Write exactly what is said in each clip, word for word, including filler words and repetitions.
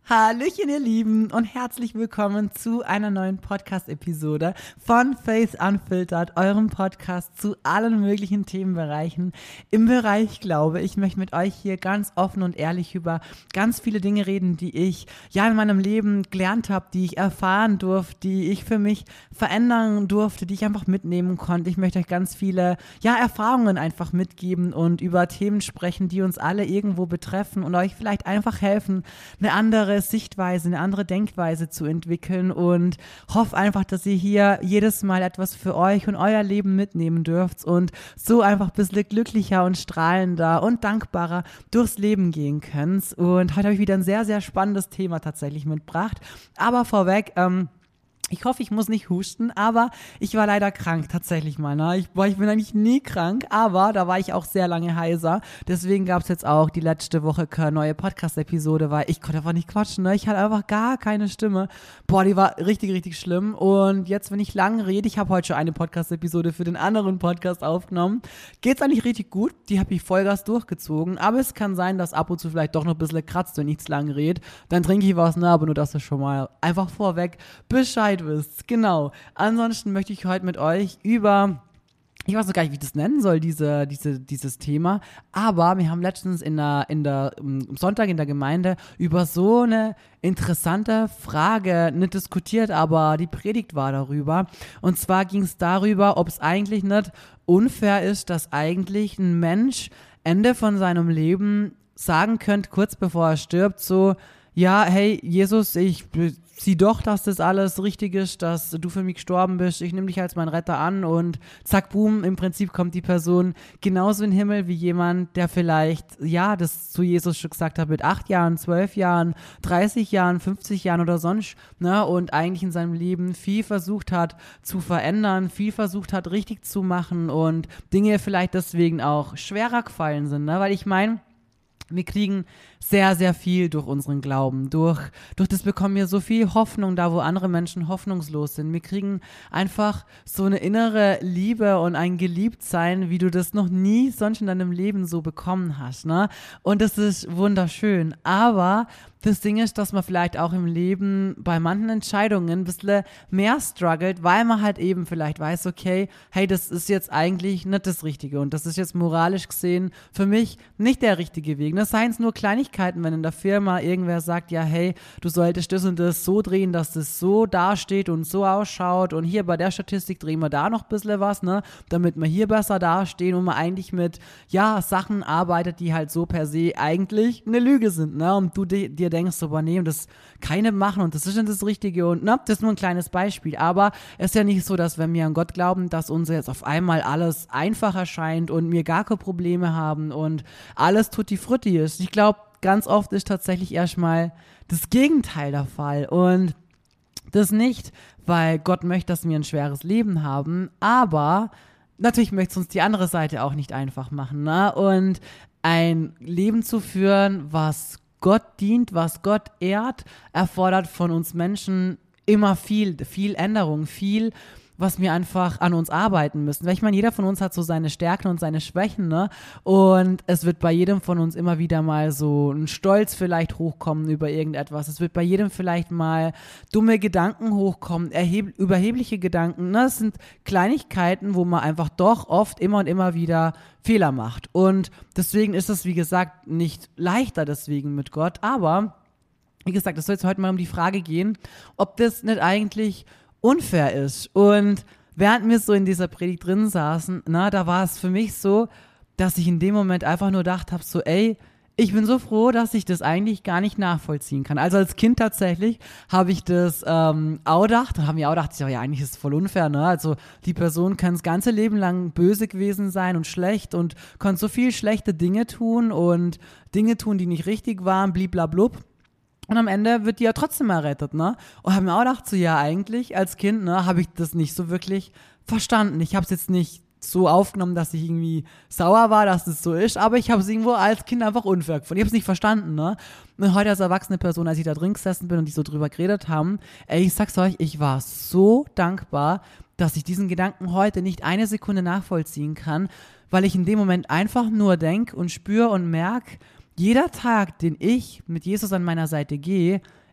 Hallöchen, ihr Lieben, und herzlich willkommen zu einer neuen Podcast-Episode von Faith Unfiltered, eurem Podcast zu allen möglichen Themenbereichen im Bereich Glaube. Ich möchte mit euch hier ganz offen und ehrlich über ganz viele Dinge reden, die ich ja in meinem Leben gelernt habe, die ich erfahren durfte, die ich für mich verändern durfte, die ich einfach mitnehmen konnte. Ich möchte euch ganz viele ja Erfahrungen einfach mitgeben und über Themen sprechen, die uns alle irgendwo betreffen und euch vielleicht einfach helfen, eine andere Sichtweise, eine andere Denkweise zu entwickeln, und hoffe einfach, dass ihr hier jedes Mal etwas für euch und euer Leben mitnehmen dürft und so einfach ein bisschen glücklicher und strahlender und dankbarer durchs Leben gehen könnt. Und heute habe ich wieder ein sehr, sehr spannendes Thema tatsächlich mitgebracht. Aber vorweg, ähm, ich hoffe, ich muss nicht husten, aber ich war leider krank, tatsächlich mal. Ne? Ich, boah, ich bin eigentlich nie krank, aber da war ich auch sehr lange heiser. Deswegen gab es jetzt auch die letzte Woche keine neue Podcast-Episode, weil ich konnte einfach nicht quatschen. Ne? Ich hatte einfach gar keine Stimme. Boah, die war richtig, richtig schlimm. Und jetzt, wenn ich lang rede, ich habe heute schon eine Podcast-Episode für den anderen Podcast aufgenommen, geht's eigentlich richtig gut. Die habe ich Vollgas durchgezogen. Aber es kann sein, dass ab und zu vielleicht doch noch ein bisschen kratzt, wenn ich zu lang rede. Dann trinke ich was, ne? Aber nur, dass du schon mal einfach vorweg Bescheid wisst. Genau. Ansonsten möchte ich heute mit euch über, ich weiß noch gar nicht, wie ich das nennen soll, diese, diese, dieses Thema, aber wir haben letztens in der, in der, am Sonntag in der Gemeinde über so eine interessante Frage nicht diskutiert, aber die Predigt war darüber. Und zwar ging es darüber, ob es eigentlich nicht unfair ist, dass eigentlich ein Mensch Ende von seinem Leben sagen könnte, kurz bevor er stirbt, so, ja, hey, Jesus, ich sieh doch, dass das alles richtig ist, dass du für mich gestorben bist, ich nehme dich als mein Retter an, und zack, boom, im Prinzip kommt die Person genauso in den Himmel wie jemand, der vielleicht, ja, das zu Jesus schon gesagt hat mit acht Jahren, zwölf Jahren, dreißig Jahren, fünfzig Jahren oder sonst, ne, und eigentlich in seinem Leben viel versucht hat zu verändern, viel versucht hat richtig zu machen und Dinge vielleicht deswegen auch schwerer gefallen sind, ne, weil ich meine, wir kriegen sehr, sehr viel durch unseren Glauben. Durch, durch das bekommen wir so viel Hoffnung da, wo andere Menschen hoffnungslos sind. Wir kriegen einfach so eine innere Liebe und ein Geliebtsein, wie du das noch nie sonst in deinem Leben so bekommen hast, ne? Und das ist wunderschön. Aber das Ding ist, dass man vielleicht auch im Leben bei manchen Entscheidungen ein bisschen mehr struggelt, weil man halt eben vielleicht weiß, okay, hey, das ist jetzt eigentlich nicht das Richtige und das ist jetzt moralisch gesehen für mich nicht der richtige Weg. Das seien es nur Kleinigkeiten, wenn in der Firma irgendwer sagt, ja, hey, du solltest das und das so drehen, dass das so dasteht und so ausschaut, und hier bei der Statistik drehen wir da noch ein bisschen was, ne, damit wir hier besser dastehen, und man eigentlich mit, ja, Sachen arbeitet, die halt so per se eigentlich eine Lüge sind, ne, und du dir de- denkst, so, boah, nee, und das keine machen und das ist nicht das Richtige, und na, das ist nur ein kleines Beispiel, aber es ist ja nicht so, dass wenn wir an Gott glauben, dass uns jetzt auf einmal alles einfach erscheint und wir gar keine Probleme haben und alles tutti frutti ist. Ich glaube, ganz oft ist tatsächlich erstmal das Gegenteil der Fall, und das nicht, weil Gott möchte, dass wir ein schweres Leben haben, aber natürlich möchte es uns die andere Seite auch nicht einfach machen, ne? Und ein Leben zu führen, was Gott dient, was Gott ehrt, erfordert von uns Menschen immer viel, viel Änderung, viel, was wir einfach an uns arbeiten müssen. Weil ich meine, jeder von uns hat so seine Stärken und seine Schwächen, ne? Und es wird bei jedem von uns immer wieder mal so ein Stolz vielleicht hochkommen über irgendetwas. Es wird bei jedem vielleicht mal dumme Gedanken hochkommen, erheb- überhebliche Gedanken, ne? Das sind Kleinigkeiten, wo man einfach doch oft immer und immer wieder Fehler macht. Und deswegen ist es, wie gesagt, nicht leichter deswegen mit Gott. Aber, wie gesagt, es soll jetzt heute mal um die Frage gehen, ob das nicht eigentlich unfair ist. Und während wir so in dieser Predigt drin saßen, na, da war es für mich so, dass ich in dem Moment einfach nur gedacht habe, so, ey, ich bin so froh, dass ich das eigentlich gar nicht nachvollziehen kann. Also als Kind tatsächlich habe ich das ähm, auch gedacht und habe mir auch gedacht, ja, eigentlich ist es voll unfair, ne? Also die Person kann das ganze Leben lang böse gewesen sein und schlecht und kann so viel schlechte Dinge tun und Dinge tun, die nicht richtig waren, bliblablub. Und am Ende wird die ja trotzdem errettet, ne? Und habe mir auch gedacht, so, ja, eigentlich als Kind, ne, habe ich das nicht so wirklich verstanden. Ich habe es jetzt nicht so aufgenommen, dass ich irgendwie sauer war, dass es so ist, aber ich habe es irgendwo als Kind einfach unfair gefunden. Ich habe es nicht verstanden, ne? Und heute als erwachsene Person, als ich da drin gesessen bin und die so drüber geredet haben, ey, ich sag's euch, ich war so dankbar, dass ich diesen Gedanken heute nicht eine Sekunde nachvollziehen kann, weil ich in dem Moment einfach nur denke und spüre und merke, jeder Tag, den ich mit Jesus an meiner Seite gehe,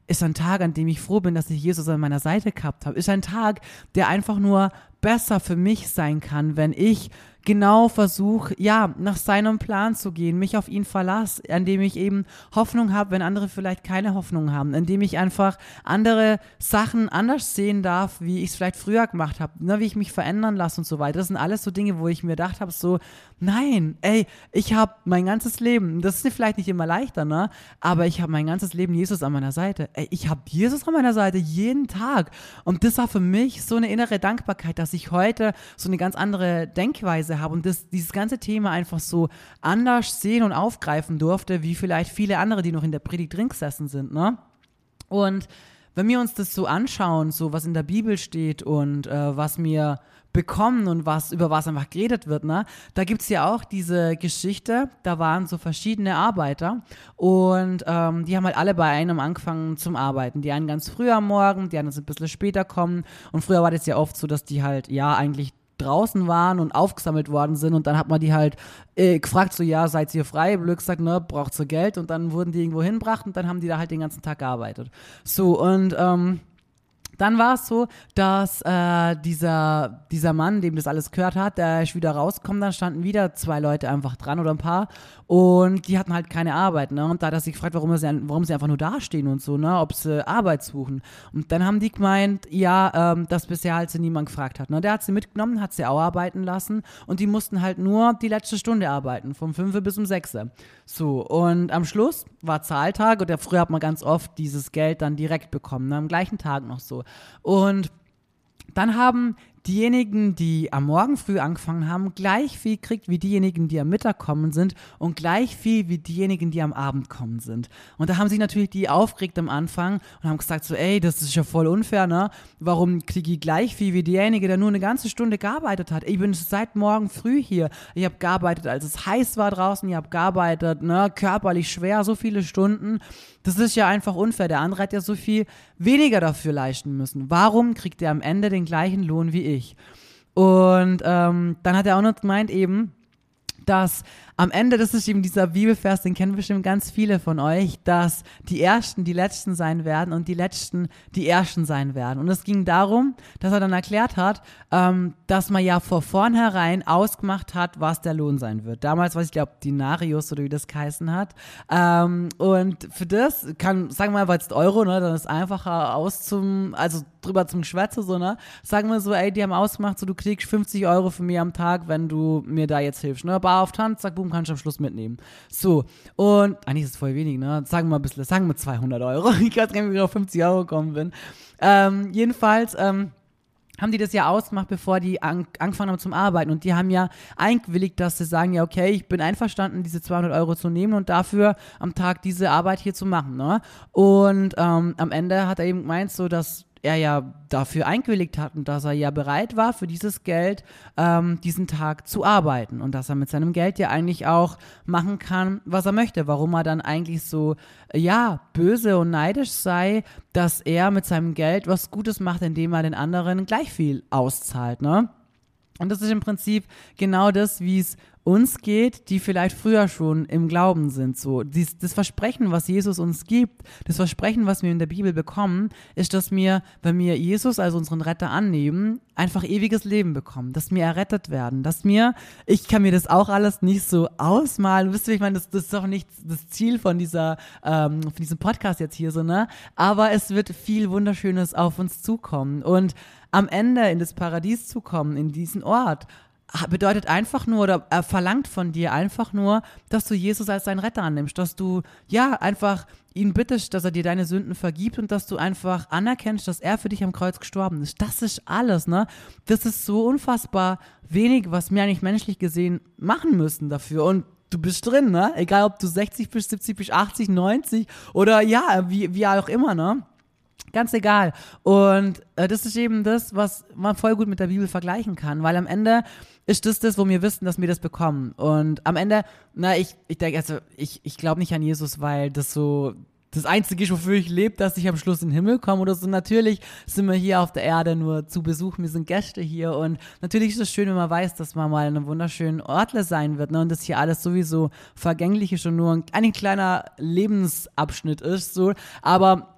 ist ein Tag, an dem ich froh bin, dass ich Jesus an meiner Seite gehabt habe. Ist ein Tag, der einfach nur besser für mich sein kann, wenn ich genau versuche, ja, nach seinem Plan zu gehen, mich auf ihn verlasse, an dem ich eben Hoffnung habe, wenn andere vielleicht keine Hoffnung haben, in dem ich einfach andere Sachen anders sehen darf, wie ich es vielleicht früher gemacht habe, ne, wie ich mich verändern lasse und so weiter. Das sind alles so Dinge, wo ich mir gedacht habe, so, nein, ey, ich habe mein ganzes Leben, das ist vielleicht nicht immer leichter, ne, aber ich habe mein ganzes Leben Jesus an meiner Seite. Ey, ich habe Jesus an meiner Seite jeden Tag und das war für mich so eine innere Dankbarkeit, dass ich heute so eine ganz andere Denkweise habe und das, dieses ganze Thema einfach so anders sehen und aufgreifen durfte, wie vielleicht viele andere, die noch in der Predigt drin gesessen sind, ne? Und wenn wir uns das so anschauen, so was in der Bibel steht und äh, was wir bekommen und was über was einfach geredet wird, ne? Da gibt es ja auch diese Geschichte, da waren so verschiedene Arbeiter und ähm, die haben halt alle bei einem angefangen zum Arbeiten. Die einen ganz früh am Morgen, die anderen ein bisschen später kommen und früher war das ja oft so, dass die halt, ja, eigentlich draußen waren und aufgesammelt worden sind und dann hat man die halt äh, gefragt, so ja, seid ihr frei? Blöd gesagt, ne, braucht ihr Geld und dann wurden die irgendwo hingebracht und dann haben die da halt den ganzen Tag gearbeitet. So und ähm, dann war es so, dass äh, dieser, dieser Mann, dem das alles gehört hat, der ist wieder rausgekommen, dann standen wieder zwei Leute einfach dran oder ein paar und die hatten halt keine Arbeit, ne? Und da hat er sich gefragt, warum sie, warum sie einfach nur dastehen und so, ne? Ob sie Arbeit suchen. Und dann haben die gemeint, ja, ähm, dass bisher halt sie niemand gefragt hat, ne? Der hat sie mitgenommen, hat sie auch arbeiten lassen und die mussten halt nur die letzte Stunde arbeiten, vom fünf bis um sechs. So, und am Schluss war Zahltag und ja, früher hat man ganz oft dieses Geld dann direkt bekommen, ne? Am gleichen Tag noch so. Und dann haben diejenigen, die am Morgen früh angefangen haben, gleich viel gekriegt wie diejenigen, die am Mittag kommen sind und gleich viel wie diejenigen, die am Abend kommen sind. Und da haben sich natürlich die aufgeregt am Anfang und haben gesagt so, ey, das ist ja voll unfair, ne? Warum kriege ich gleich viel wie derjenige, der nur eine ganze Stunde gearbeitet hat? Ich bin seit morgen früh hier. Ich habe gearbeitet, als es heiß war draußen. Ich habe gearbeitet, ne, körperlich schwer, so viele Stunden. Das ist ja einfach unfair. Der andere hat ja so viel weniger dafür leisten müssen. Warum kriegt er am Ende den gleichen Lohn wie ich? Und ähm, dann hat er auch noch gemeint eben, dass am Ende, das ist eben dieser Bibelvers, den kennen bestimmt ganz viele von euch, dass die Ersten die Letzten sein werden und die Letzten die Ersten sein werden. Und es ging darum, dass er dann erklärt hat, ähm, dass man ja vor vornherein ausgemacht hat, was der Lohn sein wird. Damals war es, ich glaube, Denarius oder wie das geheißen hat. Ähm, und für das kann, sagen wir mal, weil es Euro, ne, dann ist es einfacher aus zum, also drüber zum Geschwätze, so, ne, sagen wir so, ey, die haben ausgemacht, so, du kriegst fünfzig Euro von mir am Tag, wenn du mir da jetzt hilfst, ne, bar auf Hand, zack, boom, kannst du am Schluss mitnehmen. So, und eigentlich ist es voll wenig, ne, sagen wir mal ein bisschen, sagen wir zweihundert Euro, ich weiß gar nicht, wie ich auf fünfzig Euro gekommen bin. Ähm, jedenfalls, ähm, haben die das ja ausgemacht, bevor die an, angefangen haben zum Arbeiten. Und die haben ja eingewilligt, dass sie sagen, ja, okay, ich bin einverstanden, diese zweihundert Euro zu nehmen und dafür am Tag diese Arbeit hier zu machen, ne? Und ähm, am Ende hat er eben gemeint, so, dass er ja dafür eingewilligt hat und dass er ja bereit war, für dieses Geld ähm, diesen Tag zu arbeiten und dass er mit seinem Geld ja eigentlich auch machen kann, was er möchte. Warum er dann eigentlich so, ja, böse und neidisch sei, dass er mit seinem Geld was Gutes macht, indem er den anderen gleich viel auszahlt, ne? Und das ist im Prinzip genau das, wie es uns geht, die vielleicht früher schon im Glauben sind. So, dies, das Versprechen, was Jesus uns gibt, das Versprechen, was wir in der Bibel bekommen, ist, dass wir, wenn wir Jesus als unseren Retter annehmen, einfach ewiges Leben bekommen, dass wir errettet werden, dass wir, ich kann mir das auch alles nicht so ausmalen, wisst ihr, ich meine, das, das ist doch nicht das Ziel von dieser, ähm, von diesem Podcast jetzt hier so, ne? Aber es wird viel Wunderschönes auf uns zukommen und am Ende in das Paradies zu kommen, in diesen Ort, bedeutet einfach nur oder er verlangt von dir einfach nur, dass du Jesus als deinen Retter annimmst, dass du ja einfach ihn bittest, dass er dir deine Sünden vergibt und dass du einfach anerkennst, dass er für dich am Kreuz gestorben ist. Das ist alles, ne? Das ist so unfassbar wenig, was wir eigentlich menschlich gesehen machen müssen dafür und du bist drin, ne? Egal, ob du sechzig bist, siebzig bist, achtzig, neunzig oder ja, wie, wie auch immer, ne? Ganz egal. Und äh, das ist eben das, was man voll gut mit der Bibel vergleichen kann, weil am Ende ist das das, wo wir wissen, dass wir das bekommen. Und am Ende, na, ich, ich denke, also ich, ich glaube nicht an Jesus, weil das so das Einzige ist, wofür ich lebe, dass ich am Schluss in den Himmel komme oder so. Natürlich sind wir hier auf der Erde nur zu Besuch, wir sind Gäste hier und natürlich ist es schön, wenn man weiß, dass man mal in einem wunderschönen Ortle sein wird, ne? Und das hier alles sowieso vergänglich ist und nur ein, ein kleiner Lebensabschnitt ist, so. Aber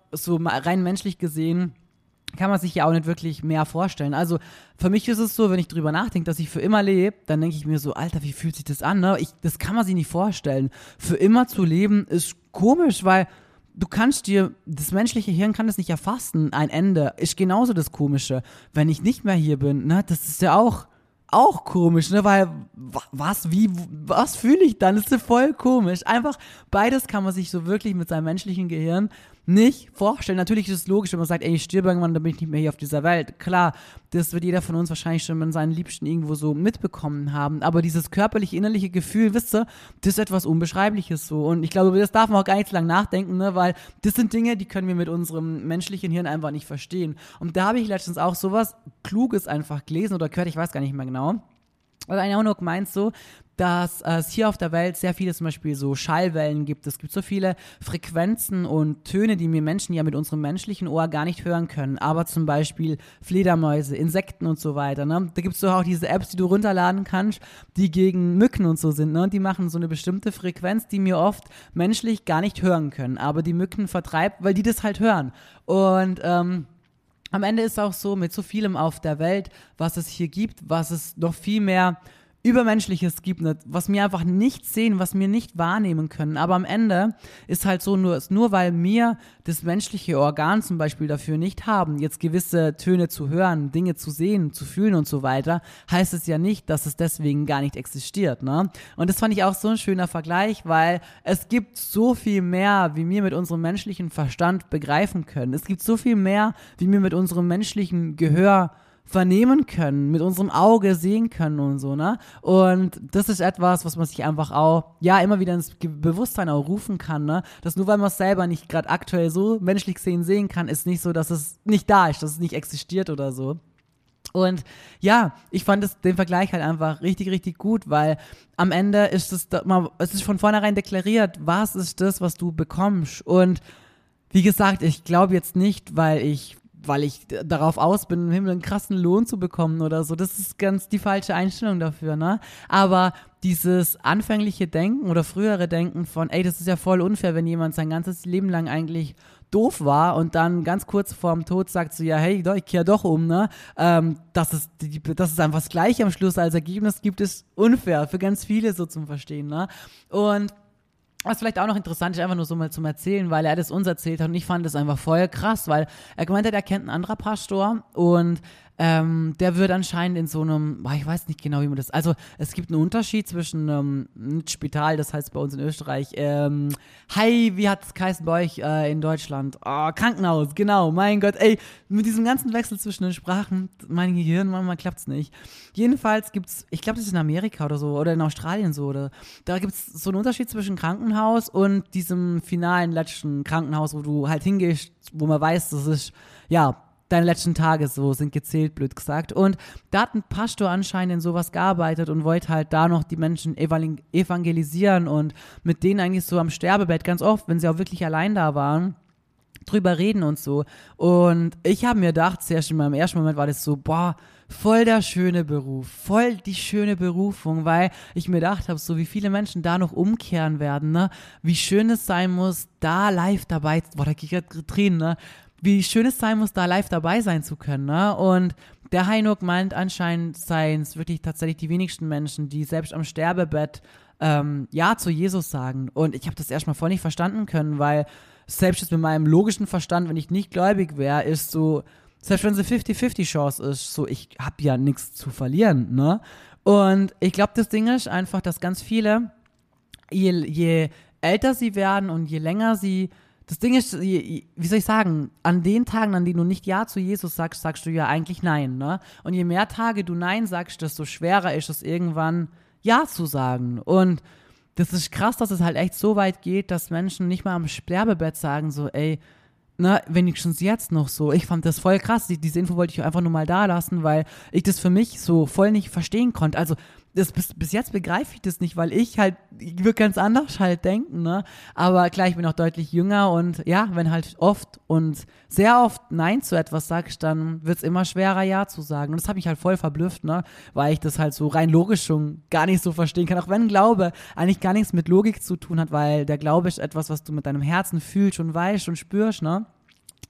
so rein menschlich gesehen kann man sich ja auch nicht wirklich mehr vorstellen. Also für mich ist es so, wenn ich drüber nachdenke, dass ich für immer lebe, dann denke ich mir so, Alter, wie fühlt sich das an? Ne? Ich, das kann man sich nicht vorstellen. Für immer zu leben ist komisch, weil du kannst dir, das menschliche Hirn kann das nicht erfassen. Ein Ende ist genauso das Komische. Wenn ich nicht mehr hier bin, ne, das ist ja auch, auch komisch, ne, weil was, wie, was fühle ich dann? Das ist ja voll komisch. Einfach beides kann man sich so wirklich mit seinem menschlichen Gehirn nicht vorstellen. Natürlich ist es logisch, wenn man sagt, ey, ich stirb irgendwann, dann bin ich nicht mehr hier auf dieser Welt. Klar, das wird jeder von uns wahrscheinlich schon mit seinen Liebsten irgendwo so mitbekommen haben. Aber dieses körperliche, innerliche Gefühl, wisst ihr, das ist etwas Unbeschreibliches so. Und ich glaube, das darf man auch gar nicht so lange nachdenken, ne, weil das sind Dinge, die können wir mit unserem menschlichen Hirn einfach nicht verstehen. Und da habe ich letztens auch sowas Kluges einfach gelesen oder gehört, ich weiß gar nicht mehr genau. Also ein Jaunok meint so, dass äh, es hier auf der Welt sehr viele zum Beispiel so Schallwellen gibt. Es gibt so viele Frequenzen und Töne, die wir Menschen ja mit unserem menschlichen Ohr gar nicht hören können. Aber zum Beispiel Fledermäuse, Insekten und so weiter. Ne? Da gibt es doch auch diese Apps, die du runterladen kannst, die gegen Mücken und so sind. Ne? Und die machen so eine bestimmte Frequenz, die wir oft menschlich gar nicht hören können. Aber die Mücken vertreibt, weil die das halt hören. Und ähm, am Ende ist es auch so, mit so vielem auf der Welt, was es hier gibt, was es noch viel mehr Übermenschliches gibt, was wir einfach nicht sehen, was wir nicht wahrnehmen können. Aber am Ende ist halt so, nur, nur weil wir das menschliche Organ zum Beispiel dafür nicht haben, jetzt gewisse Töne zu hören, Dinge zu sehen, zu fühlen und so weiter, heißt es ja nicht, dass es deswegen gar nicht existiert. Ne? Und das fand ich auch so ein schöner Vergleich, weil es gibt so viel mehr, wie wir mit unserem menschlichen Verstand begreifen können. Es gibt so viel mehr, wie wir mit unserem menschlichen Gehör vernehmen können, mit unserem Auge sehen können und so, ne? Und das ist etwas, was man sich einfach auch, ja, immer wieder ins Bewusstsein auch rufen kann, ne? Dass nur weil man es selber nicht gerade aktuell so menschlich gesehen sehen kann, ist nicht so, dass es nicht da ist, dass es nicht existiert oder so. Und ja, ich fand das, den Vergleich halt einfach richtig, richtig gut, weil am Ende ist es, es ist von vornherein deklariert, was ist das, was du bekommst. Und wie gesagt, ich glaube jetzt nicht, weil ich weil ich darauf aus bin, im Himmel einen krassen Lohn zu bekommen oder so. Das ist ganz die falsche Einstellung dafür, ne? Aber dieses anfängliche Denken oder frühere Denken von, ey, das ist ja voll unfair, wenn jemand sein ganzes Leben lang eigentlich doof war und dann ganz kurz vorm Tod sagt so, ja, hey, ich kehre doch um, ne? Ähm, dass es, die, dass es einfach das Gleiche am Schluss als Ergebnis gibt, ist unfair für ganz viele so zum Verstehen, ne? Und was vielleicht auch noch interessant ist, einfach nur so mal zum Erzählen, weil er das uns erzählt hat und ich fand das einfach voll krass, weil er gemeint hat, er kennt einen anderen Pastor und ähm, der wird anscheinend in so einem, boah, ich weiß nicht genau, wie man das, also es gibt einen Unterschied zwischen ähm, einem Spital, das heißt bei uns in Österreich, ähm, hi, wie hat es geheißen bei euch äh, in Deutschland? Oh, Krankenhaus, genau, mein Gott, ey, mit diesem ganzen Wechsel zwischen den Sprachen, mein Gehirn, manchmal klappt es nicht. Jedenfalls gibt's, ich glaube, das ist in Amerika oder so, oder in Australien so, oder da gibt es so einen Unterschied zwischen Krankenhaus und diesem finalen letzten Krankenhaus, wo du halt hingehst, wo man weiß, das ist, ja, deine letzten Tage so sind gezählt, blöd gesagt. Und da hat ein Pastor anscheinend in sowas gearbeitet und wollte halt da noch die Menschen evangelisieren und mit denen eigentlich so am Sterbebett ganz oft, wenn sie auch wirklich allein da waren, drüber reden und so. Und ich habe mir gedacht, zuerst in meinem ersten Moment war das so, boah, voll der schöne Beruf, voll die schöne Berufung, weil ich mir gedacht habe, so wie viele Menschen da noch umkehren werden, ne? Wie schön es sein muss, da live dabei, boah, da krieg ich gerade Tränen, ne? Wie schön es sein muss, da live dabei sein zu können, ne? Und der Heinok meint, anscheinend seien es wirklich tatsächlich die wenigsten Menschen, die selbst am Sterbebett ähm, Ja zu Jesus sagen. Und ich habe das erstmal voll nicht verstanden können, weil selbst jetzt mit meinem logischen Verstand, wenn ich nicht gläubig wäre, ist so, selbst wenn es eine fünfzig fünfzig Chance ist, so, ich habe ja nichts zu verlieren, ne? Und ich glaube, das Ding ist einfach, dass ganz viele, je, je älter sie werden und je länger sie Das Ding ist, wie soll ich sagen, an den Tagen, an denen du nicht Ja zu Jesus sagst, sagst du ja eigentlich Nein, ne? Und je mehr Tage du Nein sagst, desto schwerer ist es irgendwann Ja zu sagen. Und das ist krass, dass es halt echt so weit geht, dass Menschen nicht mal am Sterbebett sagen so, ey, na, wenigstens jetzt noch so. Ich fand das voll krass. Die, diese Info wollte ich einfach nur mal da lassen, weil ich das für mich so voll nicht verstehen konnte. Also das, bis, bis jetzt begreife ich das nicht, weil ich halt, ich würde ganz anders halt denken, ne? Aber klar, ich bin auch deutlich jünger und ja, wenn halt oft und sehr oft Nein zu etwas sagst, dann wird es immer schwerer, Ja zu sagen. Und das hat mich halt voll verblüfft, ne? Weil ich das halt so rein logisch schon gar nicht so verstehen kann. Auch wenn Glaube eigentlich gar nichts mit Logik zu tun hat, weil der Glaube ist etwas, was du mit deinem Herzen fühlst und weißt und spürst, ne?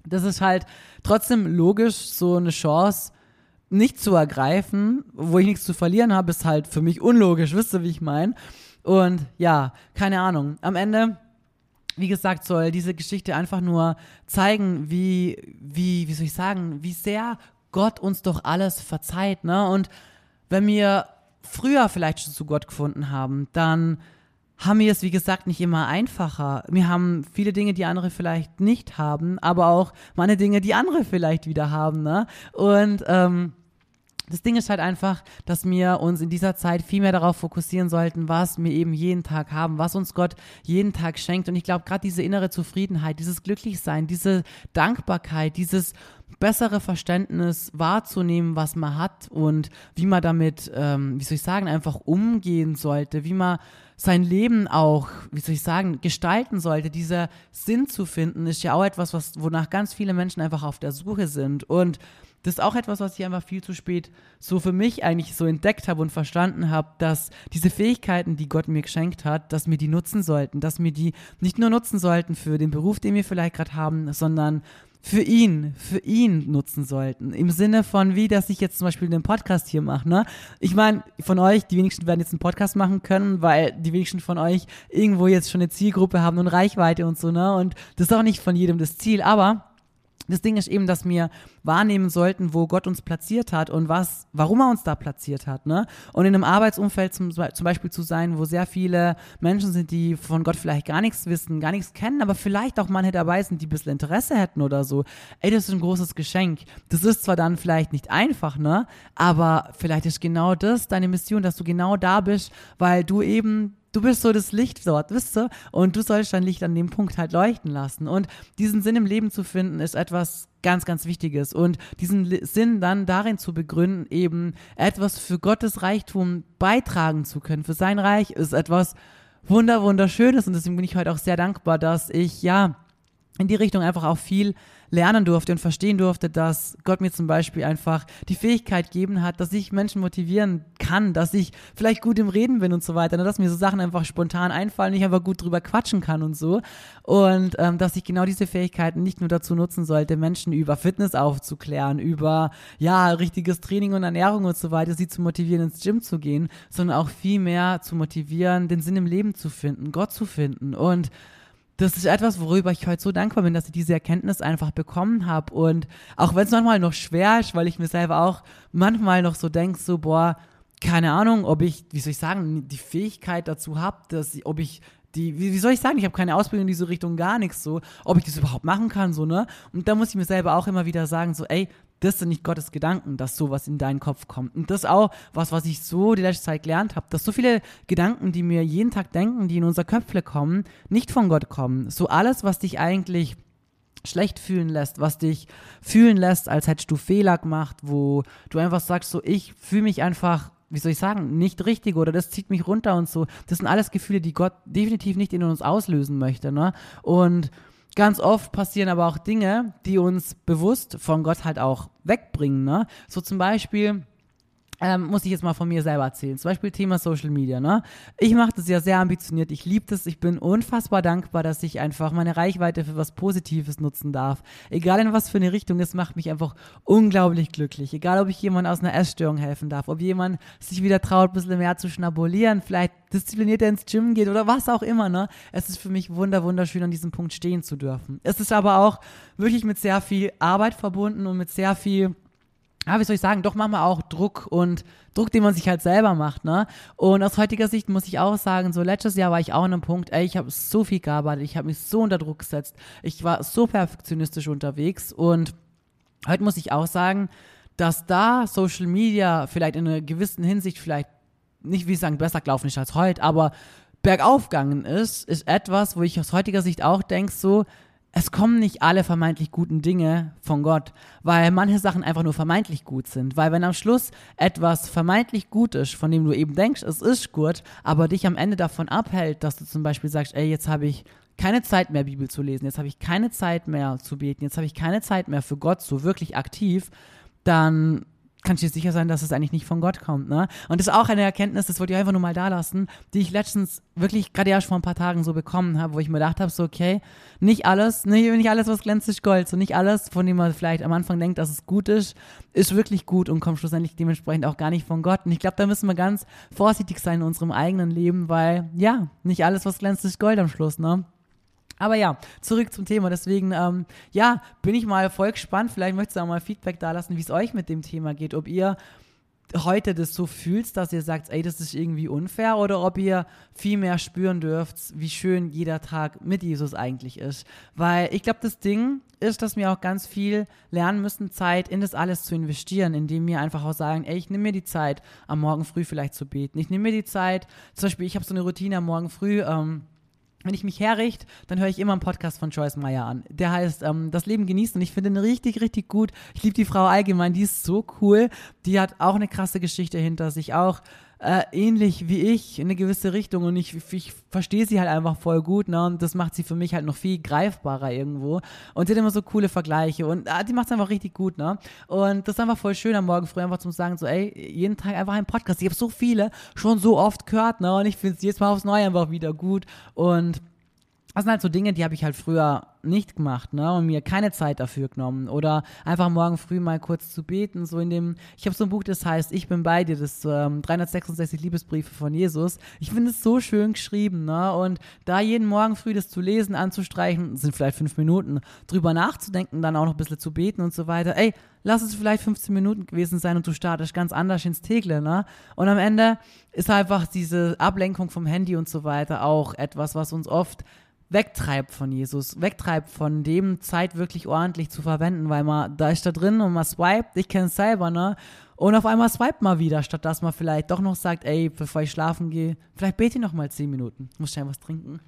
das ist halt trotzdem logisch, so eine Chance nicht zu ergreifen, wo ich nichts zu verlieren habe, ist halt für mich unlogisch, wisst ihr, wie ich meine? Und ja, keine Ahnung, am Ende, wie gesagt, soll diese Geschichte einfach nur zeigen, wie, wie, wie soll ich sagen, wie sehr Gott uns doch alles verzeiht, ne? Und wenn wir früher vielleicht schon zu Gott gefunden haben, dann haben wir es, wie gesagt, nicht immer einfacher. Wir haben viele Dinge, die andere vielleicht nicht haben, aber auch meine Dinge, die andere vielleicht wieder haben, ne? Und ähm, das Ding ist halt einfach, dass wir uns in dieser Zeit viel mehr darauf fokussieren sollten, was wir eben jeden Tag haben, was uns Gott jeden Tag schenkt. Und ich glaube, gerade diese innere Zufriedenheit, dieses Glücklichsein, diese Dankbarkeit, dieses bessere Verständnis wahrzunehmen, was man hat und wie man damit, ähm, wie soll ich sagen, einfach umgehen sollte, wie man sein Leben auch, wie soll ich sagen, gestalten sollte. Dieser Sinn zu finden, ist ja auch etwas, was, wonach ganz viele Menschen einfach auf der Suche sind. Und das ist auch etwas, was ich einfach viel zu spät so für mich eigentlich so entdeckt habe und verstanden habe, dass diese Fähigkeiten, die Gott mir geschenkt hat, dass wir die nutzen sollten, dass wir die nicht nur nutzen sollten für den Beruf, den wir vielleicht gerade haben, sondern für ihn, für ihn nutzen sollten. Im Sinne von, wie, dass ich jetzt zum Beispiel den Podcast hier mache, ne? Ich meine, von euch, die wenigsten werden jetzt einen Podcast machen können, weil die wenigsten von euch irgendwo jetzt schon eine Zielgruppe haben und Reichweite und so, ne? Und das ist auch nicht von jedem das Ziel, aber das Ding ist eben, dass wir wahrnehmen sollten, wo Gott uns platziert hat und was, warum er uns da platziert hat, ne? Und in einem Arbeitsumfeld zum, zum Beispiel zu sein, wo sehr viele Menschen sind, die von Gott vielleicht gar nichts wissen, gar nichts kennen, aber vielleicht auch manche dabei sind, die ein bisschen Interesse hätten oder so. Ey, das ist ein großes Geschenk. Das ist zwar dann vielleicht nicht einfach, ne? Aber vielleicht ist genau das deine Mission, dass du genau da bist, weil du eben Du bist so das Licht dort, wisst ihr? Und du sollst dein Licht an dem Punkt halt leuchten lassen. Und diesen Sinn im Leben zu finden, ist etwas ganz, ganz Wichtiges. Und diesen Li- Sinn dann darin zu begründen, eben etwas für Gottes Reichtum beitragen zu können. Für sein Reich ist etwas wunder, wunderschönes. Und deswegen bin ich heute auch sehr dankbar, dass ich, ja, in die Richtung einfach auch viel lernen durfte und verstehen durfte, dass Gott mir zum Beispiel einfach die Fähigkeit gegeben hat, dass ich Menschen motivieren kann, dass ich vielleicht gut im Reden bin und so weiter, ne? Dass mir so Sachen einfach spontan einfallen, ich einfach gut drüber quatschen kann und so. Und ähm, dass ich genau diese Fähigkeiten nicht nur dazu nutzen sollte, Menschen über Fitness aufzuklären, über ja richtiges Training und Ernährung und so weiter, sie zu motivieren, ins Gym zu gehen, sondern auch viel mehr zu motivieren, den Sinn im Leben zu finden, Gott zu finden. Und das ist etwas, worüber ich heute so dankbar bin, dass ich diese Erkenntnis einfach bekommen habe. Und auch wenn es manchmal noch schwer ist, weil ich mir selber auch manchmal noch so denke, so boah, keine Ahnung, ob ich, wie soll ich sagen, die Fähigkeit dazu habe, dass ich, ob ich die, wie, wie soll ich sagen, ich habe keine Ausbildung in diese Richtung, gar nichts so, ob ich das überhaupt machen kann, so, ne? Und da muss ich mir selber auch immer wieder sagen, so, ey, das sind nicht Gottes Gedanken, dass sowas in deinen Kopf kommt. Und das ist auch was, was ich so die letzte Zeit gelernt habe, dass so viele Gedanken, die mir jeden Tag denken, die in unser Köpfle kommen, nicht von Gott kommen. So alles, was dich eigentlich schlecht fühlen lässt, was dich fühlen lässt, als hättest du Fehler gemacht, wo du einfach sagst, so, ich fühle mich einfach, wie soll ich sagen, nicht richtig oder das zieht mich runter und so. Das sind alles Gefühle, die Gott definitiv nicht in uns auslösen möchte, ne? Und ganz oft passieren aber auch Dinge, die uns bewusst von Gott halt auch wegbringen, ne? So zum Beispiel, ähm, muss ich jetzt mal von mir selber erzählen, zum Beispiel Thema Social Media, ne? Ich mache das ja sehr ambitioniert, ich liebe das, ich bin unfassbar dankbar, dass ich einfach meine Reichweite für was Positives nutzen darf. Egal in was für eine Richtung, das macht mich einfach unglaublich glücklich. Egal, ob ich jemand aus einer Essstörung helfen darf, ob jemand sich wieder traut, ein bisschen mehr zu schnabulieren, vielleicht disziplinierter ins Gym geht oder was auch immer, ne? Es ist für mich wunder, wunderschön, an diesem Punkt stehen zu dürfen. Es ist aber auch wirklich mit sehr viel Arbeit verbunden und mit sehr viel, ja, wie soll ich sagen, doch manchmal auch Druck und Druck, den man sich halt selber macht, ne? Und aus heutiger Sicht muss ich auch sagen, so letztes Jahr war ich auch an einem Punkt, ey, ich habe so viel gearbeitet, ich habe mich so unter Druck gesetzt, ich war so perfektionistisch unterwegs und heute muss ich auch sagen, dass da Social Media vielleicht in einer gewissen Hinsicht vielleicht nicht, wie ich sagen, besser gelaufen ist als heute, aber bergauf gegangen ist, ist etwas, wo ich aus heutiger Sicht auch denke, so, es kommen nicht alle vermeintlich guten Dinge von Gott, weil manche Sachen einfach nur vermeintlich gut sind, weil wenn am Schluss etwas vermeintlich gut ist, von dem du eben denkst, es ist gut, aber dich am Ende davon abhält, dass du zum Beispiel sagst, ey, jetzt habe ich keine Zeit mehr, Bibel zu lesen, jetzt habe ich keine Zeit mehr zu beten, jetzt habe ich keine Zeit mehr für Gott so wirklich aktiv, dann kannst du dir sicher sein, dass es eigentlich nicht von Gott kommt, ne? Und das ist auch eine Erkenntnis, das wollte ich einfach nur mal da lassen, die ich letztens wirklich gerade erst vor ein paar Tagen so bekommen habe, wo ich mir gedacht habe, so okay, nicht alles, nicht, nicht alles, was glänzt, ist Gold, so nicht alles, von dem man vielleicht am Anfang denkt, dass es gut ist, ist wirklich gut und kommt schlussendlich dementsprechend auch gar nicht von Gott. Und ich glaube, da müssen wir ganz vorsichtig sein in unserem eigenen Leben, weil ja, nicht alles, was glänzt, ist Gold am Schluss, ne? Aber ja, zurück zum Thema. Deswegen, ähm, ja, bin ich mal voll gespannt. Vielleicht möchtest du auch mal Feedback da lassen, wie es euch mit dem Thema geht. Ob ihr heute das so fühlt, dass ihr sagt, ey, das ist irgendwie unfair, oder ob ihr viel mehr spüren dürft, wie schön jeder Tag mit Jesus eigentlich ist. Weil ich glaube, das Ding ist, dass wir auch ganz viel lernen müssen, Zeit in das alles zu investieren, indem wir einfach auch sagen, ey, ich nehme mir die Zeit, am Morgen früh vielleicht zu beten. Ich nehme mir die Zeit, zum Beispiel, ich habe so eine Routine am Morgen früh, ähm, wenn ich mich herrichte, dann höre ich immer einen Podcast von Joyce Meyer an. Der heißt ähm, Das Leben genießen, und ich finde ihn richtig, richtig gut. Ich liebe die Frau allgemein, die ist so cool. Die hat auch eine krasse Geschichte hinter sich, auch äh, ähnlich wie ich in eine gewisse Richtung, und ich, ich verstehe sie halt einfach voll gut, ne? Und das macht sie für mich halt noch viel greifbarer irgendwo, und sie hat immer so coole Vergleiche, und äh, die macht es einfach richtig gut, ne? Und das ist einfach voll schön am Morgen früh einfach zu sagen, so ey, jeden Tag einfach ein Podcast. Ich habe so viele schon so oft gehört, ne? Und ich finde es jedes Mal aufs Neue einfach wieder gut, und das sind halt so Dinge, die habe ich halt früher nicht gemacht, ne, und mir keine Zeit dafür genommen, oder einfach morgen früh mal kurz zu beten, so in dem, ich habe so ein Buch, das heißt Ich bin bei dir, das ähm, dreihundertsechsundsechzig Liebesbriefe von Jesus. Ich finde es so schön geschrieben, ne, und da jeden Morgen früh das zu lesen, anzustreichen, sind vielleicht fünf Minuten, drüber nachzudenken, dann auch noch ein bisschen zu beten und so weiter, ey, lass es vielleicht fünfzehn Minuten gewesen sein und du startest ganz anders ins Tägle, ne, und am Ende ist einfach diese Ablenkung vom Handy und so weiter auch etwas, was uns oft wegtreibt von Jesus, wegtreibt von dem, Zeit wirklich ordentlich zu verwenden, weil man, da ist da drin und man swiped, ich kenne es selber, ne, und auf einmal swiped man wieder, statt dass man vielleicht doch noch sagt, ey, bevor ich schlafen gehe, vielleicht bete ich noch mal zehn Minuten, muss schnell was trinken.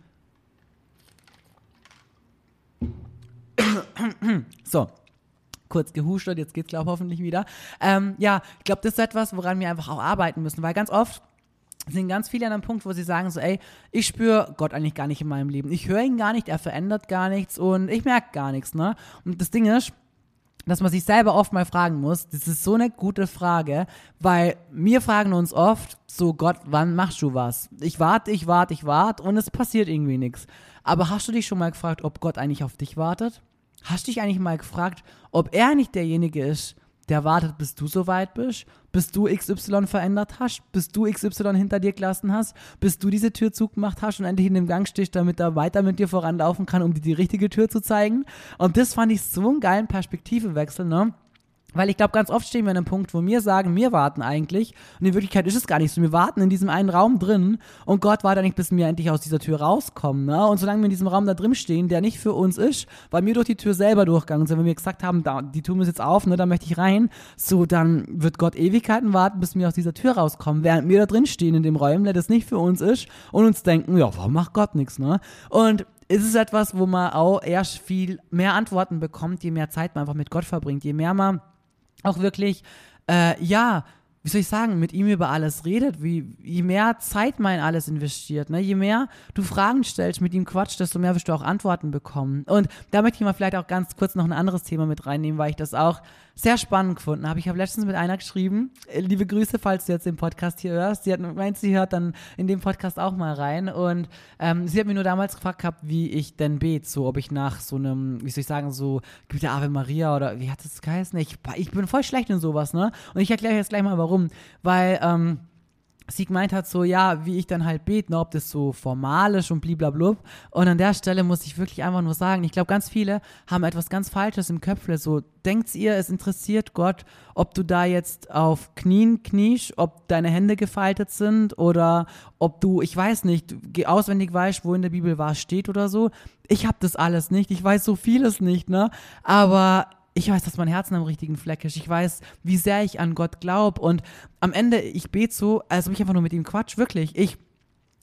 So, kurz gehustet, jetzt geht's, glaube ich, hoffentlich wieder. Ähm, ja, ich glaube, das ist etwas, woran wir einfach auch arbeiten müssen, weil ganz oft sind ganz viele an einem Punkt, wo sie sagen so, ey, ich spüre Gott eigentlich gar nicht in meinem Leben. Ich höre ihn gar nicht, er verändert gar nichts und ich merke gar nichts, ne? Und das Ding ist, dass man sich selber oft mal fragen muss, das ist so eine gute Frage, weil wir fragen uns oft so, Gott, wann machst du was? Ich warte, ich warte, ich warte und es passiert irgendwie nichts. Aber hast du dich schon mal gefragt, ob Gott eigentlich auf dich wartet? Hast du dich eigentlich mal gefragt, ob er nicht derjenige ist, der wartet, bis du so weit bist, bis du X Y verändert hast, bis du X Y hinter dir gelassen hast, bis du diese Tür zugemacht hast und endlich in dem Gang stehst, damit er weiter mit dir voranlaufen kann, um dir die richtige Tür zu zeigen. Und das fand ich so einen geilen Perspektivewechsel, ne? Weil ich glaube, ganz oft stehen wir an einem Punkt, wo wir sagen, wir warten eigentlich, und in Wirklichkeit ist es gar nicht so. Wir warten in diesem einen Raum drin und Gott wartet nicht, bis wir endlich aus dieser Tür rauskommen. Ne? Und solange wir in diesem Raum da drin stehen, der nicht für uns ist, weil wir durch die Tür selber durchgegangen sind, wenn wir gesagt haben, da, die Tür ist jetzt auf, ne, da möchte ich rein, so, dann wird Gott Ewigkeiten warten, bis wir aus dieser Tür rauskommen, während wir da drin stehen in dem Raum, der das nicht für uns ist, und uns denken, ja, warum macht Gott nichts, ne? Und es ist etwas, wo man auch erst viel mehr Antworten bekommt, je mehr Zeit man einfach mit Gott verbringt, je mehr man auch wirklich, äh, ja, wie soll ich sagen, mit ihm über alles redet, wie, je mehr Zeit man in alles investiert, ne? Je mehr du Fragen stellst, mit ihm quatscht, desto mehr wirst du auch Antworten bekommen. Und da möchte ich mal vielleicht auch ganz kurz noch ein anderes Thema mit reinnehmen, weil ich das auch sehr spannend gefunden habe. Ich habe letztens mit einer geschrieben, liebe Grüße, falls du jetzt den Podcast hier hörst, sie hat meint, sie hört dann in dem Podcast auch mal rein, und ähm, sie hat mir nur damals gefragt gehabt, wie ich denn bete, so, ob ich nach so einem, wie soll ich sagen, so, gibt der Ave Maria, oder wie hat das geheißen? Ich, ich bin voll schlecht in sowas, ne? Und ich erkläre jetzt gleich mal, warum. Weil, ähm, sie gemeint hat so, ja, wie ich dann halt bete, ne, ob das so formal ist und bliblablub. Und an der Stelle muss ich wirklich einfach nur sagen, ich glaube, ganz viele haben etwas ganz Falsches im Köpfle. So, denkt ihr, es interessiert Gott, ob du da jetzt auf Knien kniest, ob deine Hände gefaltet sind, oder ob du, ich weiß nicht, auswendig weißt, wo in der Bibel was steht oder so. Ich habe das alles nicht. Ich weiß so vieles nicht, ne? Aber ich weiß, dass mein Herz am richtigen Fleck ist. Ich weiß, wie sehr ich an Gott glaube. Und am Ende, ich bete so, als ob ich einfach nur mit ihm quatsch. Wirklich. Ich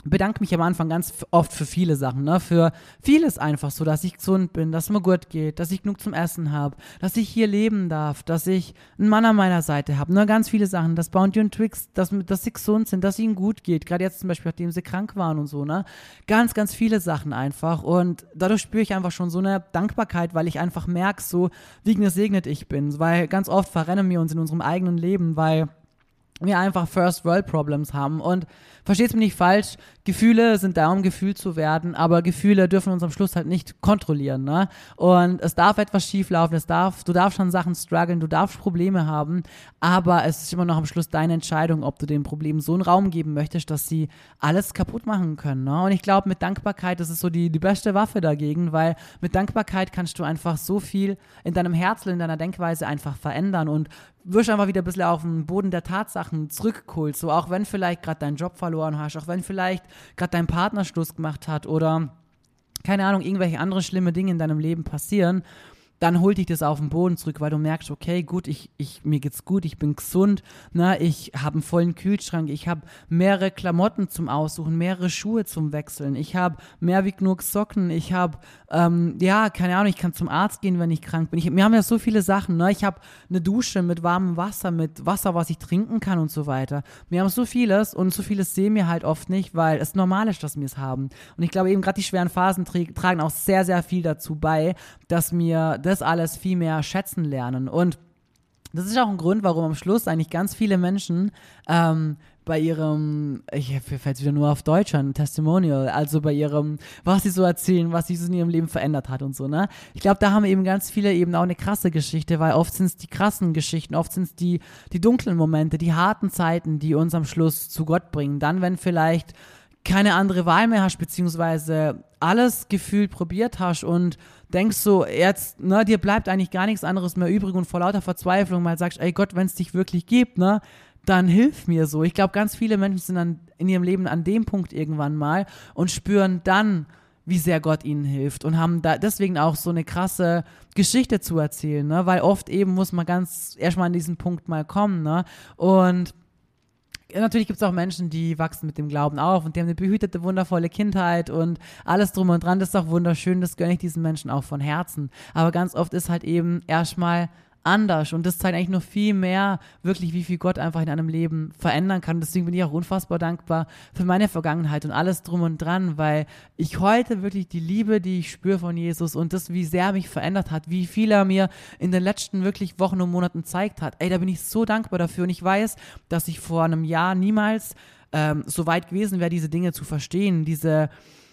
bedanke mich am Anfang ganz f- oft für viele Sachen, ne? Für vieles einfach so, dass ich gesund bin, dass es mir gut geht, dass ich genug zum Essen habe, dass ich hier leben darf, dass ich einen Mann an meiner Seite habe, ne? Ganz viele Sachen, dass Bounty und Twix, dass, dass sie gesund sind, dass ihnen gut geht, gerade jetzt zum Beispiel, nachdem sie krank waren und so, ne? Ganz, ganz viele Sachen einfach und dadurch spüre ich einfach schon so eine Dankbarkeit, weil ich einfach merke so, wie gesegnet ich bin, weil ganz oft verrennen wir uns in unserem eigenen Leben, weil wir einfach First World Problems haben und versteht's mir nicht falsch, Gefühle sind da, um gefühlt zu werden, aber Gefühle dürfen uns am Schluss halt nicht kontrollieren, ne? Und es darf etwas schieflaufen, es darf, du darfst schon Sachen strugglen, du darfst Probleme haben, aber es ist immer noch am Schluss deine Entscheidung, ob du dem Problem so einen Raum geben möchtest, dass sie alles kaputt machen können, ne? Und ich glaube, mit Dankbarkeit, das ist so die, die beste Waffe dagegen, weil mit Dankbarkeit kannst du einfach so viel in deinem Herzen, in deiner Denkweise einfach verändern und wirst einfach wieder ein bisschen auf den Boden der Tatsachen zurückgeholt, so auch wenn vielleicht gerade deinen Job verloren hast, auch wenn vielleicht gerade dein Partner Schluss gemacht hat oder keine Ahnung, irgendwelche andere schlimme Dinge in deinem Leben passieren, dann holt dich das auf den Boden zurück, weil du merkst, okay, gut, ich, ich, mir geht's gut, ich bin gesund, ne, ich habe einen vollen Kühlschrank, ich habe mehrere Klamotten zum Aussuchen, mehrere Schuhe zum Wechseln, ich habe mehr wie genug Socken, ich habe, ähm, ja, keine Ahnung, ich kann zum Arzt gehen, wenn ich krank bin. Ich, wir haben ja so viele Sachen, ne, ich habe eine Dusche mit warmem Wasser, mit Wasser, was ich trinken kann und so weiter. Wir haben so vieles und so vieles sehen wir halt oft nicht, weil es normal ist, dass wir es haben. Und ich glaube eben, gerade die schweren Phasen tra- tragen auch sehr, sehr viel dazu bei, dass mir das alles viel mehr schätzen lernen. Und das ist auch ein Grund, warum am Schluss eigentlich ganz viele Menschen ähm, bei ihrem, ich fällt es wieder nur auf Deutsch an, Testimonial, also bei ihrem, was sie so erzählen, was sich in ihrem Leben verändert hat und so, ne? Ich glaube, da haben eben ganz viele eben auch eine krasse Geschichte, weil oft sind es die krassen Geschichten, oft sind es die, die dunklen Momente, die harten Zeiten, die uns am Schluss zu Gott bringen. Dann, wenn vielleicht keine andere Wahl mehr hast, beziehungsweise alles gefühlt probiert hast und denkst so, jetzt, ne, dir bleibt eigentlich gar nichts anderes mehr übrig und vor lauter Verzweiflung mal sagst, ey Gott, wenn es dich wirklich gibt, ne, dann hilf mir so. Ich glaube, ganz viele Menschen sind dann in ihrem Leben an dem Punkt irgendwann mal und spüren dann, wie sehr Gott ihnen hilft und haben da deswegen auch so eine krasse Geschichte zu erzählen, ne, weil oft eben muss man ganz erstmal an diesen Punkt mal kommen, ne, und natürlich gibt es auch Menschen, die wachsen mit dem Glauben auf und die haben eine behütete, wundervolle Kindheit und alles drum und dran, das ist auch wunderschön, das gönne ich diesen Menschen auch von Herzen. Aber ganz oft ist halt eben erstmal anders und das zeigt eigentlich noch viel mehr wirklich, wie viel Gott einfach in einem Leben verändern kann. Deswegen bin ich auch unfassbar dankbar für meine Vergangenheit und alles drum und dran, weil ich heute wirklich die Liebe, die ich spüre von Jesus und das, wie sehr er mich verändert hat, wie viel er mir in den letzten wirklich Wochen und Monaten gezeigt hat, ey, da bin ich so dankbar dafür und ich weiß, dass ich vor einem Jahr niemals ähm, so weit gewesen wäre, diese Dinge zu verstehen, diese